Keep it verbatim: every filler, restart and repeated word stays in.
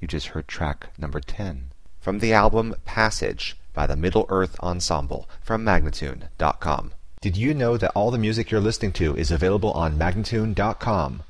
just heard track number ten. From the album Passage by the Middle-earth Ensemble from Magnatune dot com. Did you know that all the music you're listening to is available on Magnatune dot com?